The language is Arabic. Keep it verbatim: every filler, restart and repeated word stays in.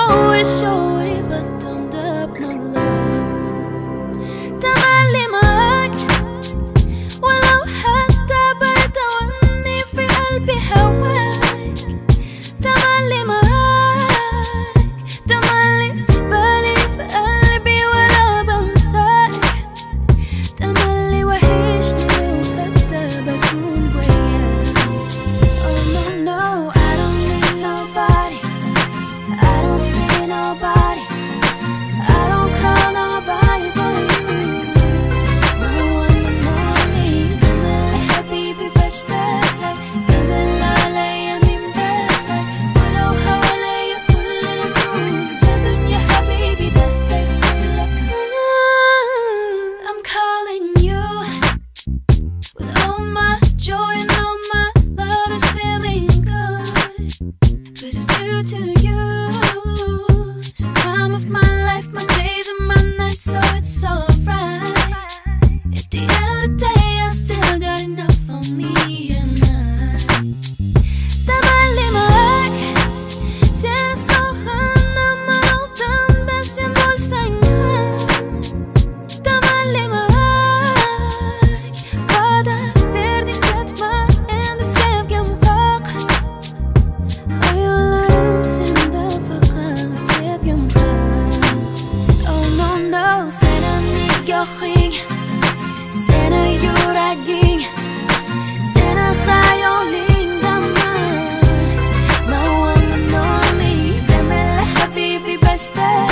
show it, show it, but don't doubt my love. تملي معاك ولو حتى بعد عني في قلبي هواك. تملي معاك تملي في بالي في قلبي ولا بنساك. تملي وحشني وحتى بكون وياك. Oh no no, I don't need nobody, I don't feel nobody, I don't call nobody but you. No one to know me. تملي حبيبي بشتاق لك، تملي عليا نمدح لك، ولو حواليا كل الكون يا دنيا حبيبي بحتاج لك. I'm calling you with all my joy and all my love is feeling good, 'cause it's due to you. Some time of my life, my days and my nights, so it's alright. At the end of the day, I still got enough for me and I. تملي معاك siento jamás tan desciendo el Señor. تملي معاك بعدك بردين كتمة and sevgim vaq. Hayalim sende faqat sevgim vaq. Oh no no, seni nigohing, seni yuraging, seni xayolingdaman. No one and only, تملي حبيبي بشتاق